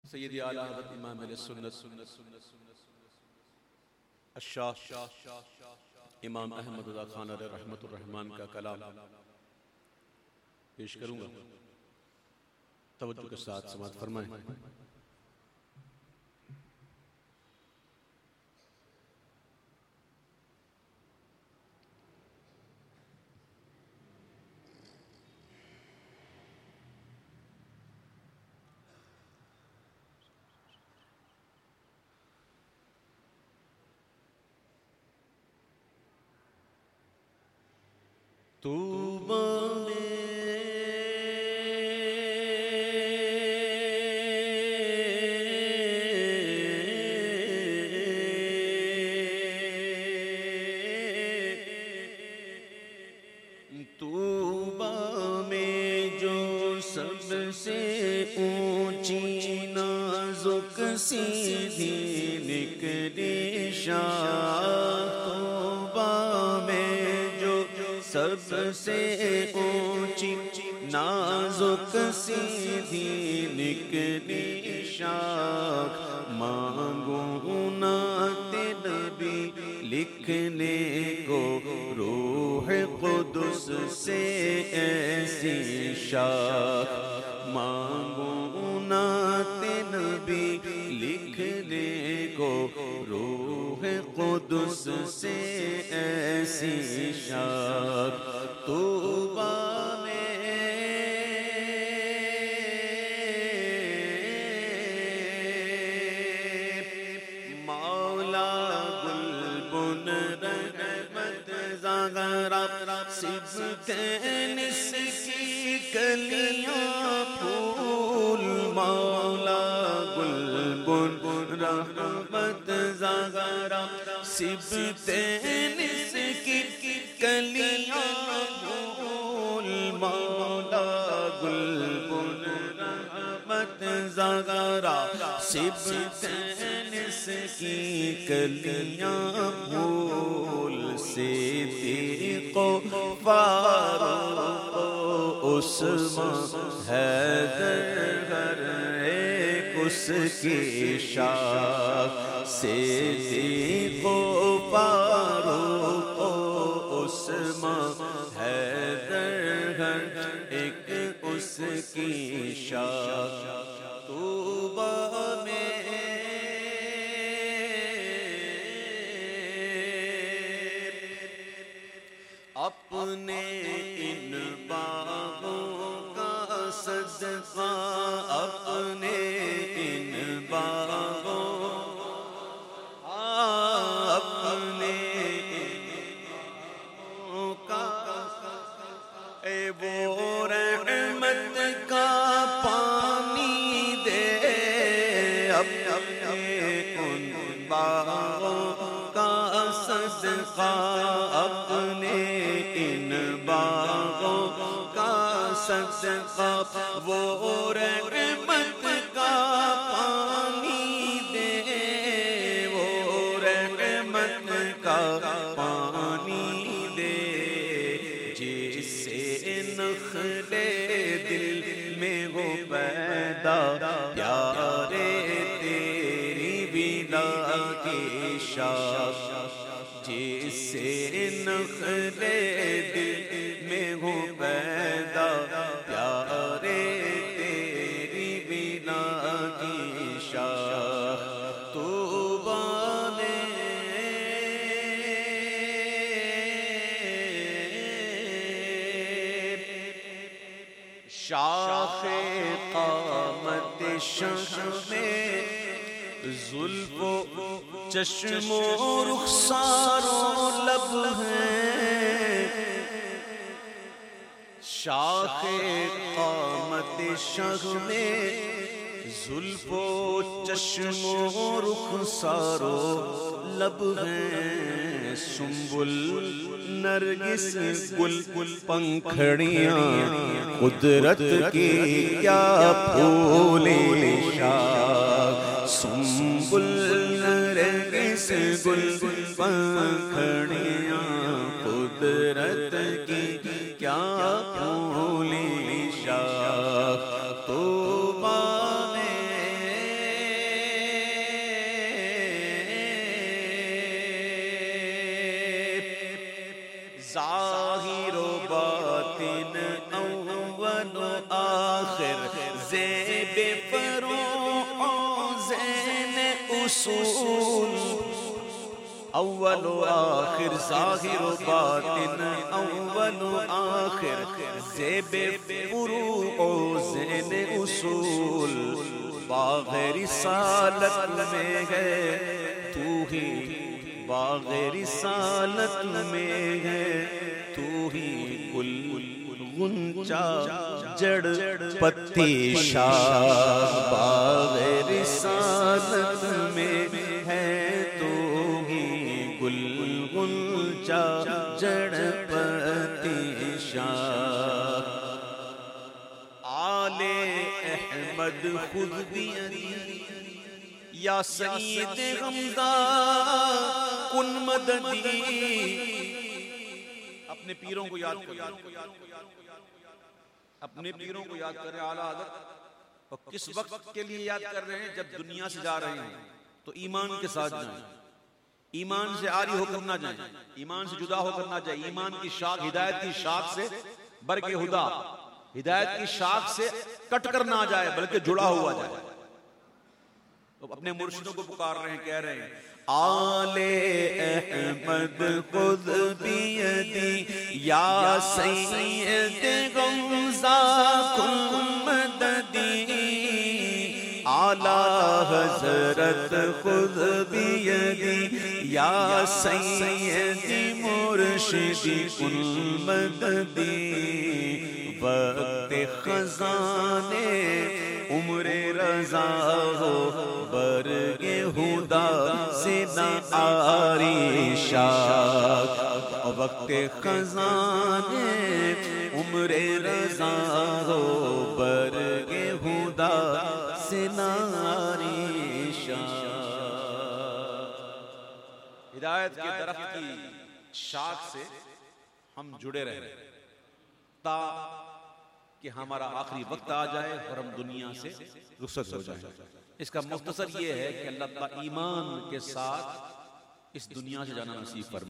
سیدی اعلیٰ حضرت امام اہل سنت الشاہ امام احمد رضا خان علیہ رحمت الرحمن کا کلام پیش کروں گا، توجہ کے ساتھ سماعت فرمائیں۔ طوبیٰ میں جو سب سے اونچی نازک سیدھی نکلی شاخ، طوبیٰ میں جو سب سے اونچی نازک سیدھی نکلی شاخ، مانگوں نعت نبی لکھنے کو روح قدس سے ایسی شاخ، مانگوں نعت نبی لکھنے کو روح قدس سے ایسی شاخ، طوبیٰ میں مولا گلبن رحمت زغرا صبتین اس کی کلیاں پھول، مولا گلبن رحمت زغرا صبتین اس کی کلیاں پھول، مولا گلبن رحمت زغرا صبتین اس کی کلیاں پھول، صدیق و فاروق و عثمان حیدر ہر ایک اس کی شاخ، صدیق و فاروق و عثمان حیدر ہر ایک اس کی شاخ، طوبیٰ میں اپنے ان باغوں کا صدقہ، اپنے ان باغوں اپنے ان باغوں کا اے وہ رحمت کا پانی دے، اپنے ان باغوں کا صدقہ، اپنے ان باغوں کا صدقہ، وہ رحمت کا پانی دے، وہ رحمت کا پانی دے، جس سے نخلے دل میں ہو پیدا پیارے تیری بلا کی شاخ، جس سے نخلے دل میں ہو پیدا پیارے تیری بلا کی شاخ، طوبیٰ میں شاخ قامت شمع میں زلف و چشم و رخسار و لب ہے، شاخ قامت شمع میں زلف و چشم و رخسار و لب ہے، سنبل نرگس گل پنکھڑیاں قدرت کی کیا پھولی شاخ، سنبل نرگس گل پنکھڑیاں قدرت کی کیا پھولی شاخ، طوبیٰ میں اصول اول و آخر ظاہر و باطن اول و آخر زیب فروع و زین اصول باغ رسالت میں ہے تو ہی باغ رسالت میں ہے تو ہی گل غنچہ جڑ پتی شاخ باغ رسالت میں ہے تو ہی گل غنچہ جڑ پتی شاخ آل احمد خود بیدی یا سید غمزہ کن مددی اپنے پیروں کو یاد کریں اپنے پیروں کو یاد کریں اعلیٰ حضرت اور کس وقت کے لیے یاد کر رہے ہیں جب دنیا سے جا رہے ہیں تو ایمان کے ساتھ جائیں ایمان سے عاری ہو کر نہ جائیں ایمان سے جدا ہو کر نہ جائیں ایمان کی شاخ ہدایت کی شاخ سے برگ ہدا ہدایت کی شاخ سے کٹ کر نہ جائے بلکہ جڑا ہوا جائے تو اپنے مرشدوں کو پکار رہے ہیں کہہ رہے ہیں آل احمد خود بیدی یا سید غمزہ کن مددی اعلیٰ حضرت خود بیدی یا سید مرشدی کن مددی وقت خزانے عمر رضا ہو برگ ہدا سے نہ آری شاخ وقت خزانے عمر رضا ہو برگ ہدا سے نہ آری شاخ ہدایت کے درخت کی شاخ سے ہم جڑے رہے تا کہ ہمارا آخری وقت آ جائے اور ہم دنیا سے رخصت ہو جائیں اس کا مختصر یہ ہے کہ اللہ تعالیٰ ایمان کے ساتھ اس دنیا سے جانا نصیب فرمائے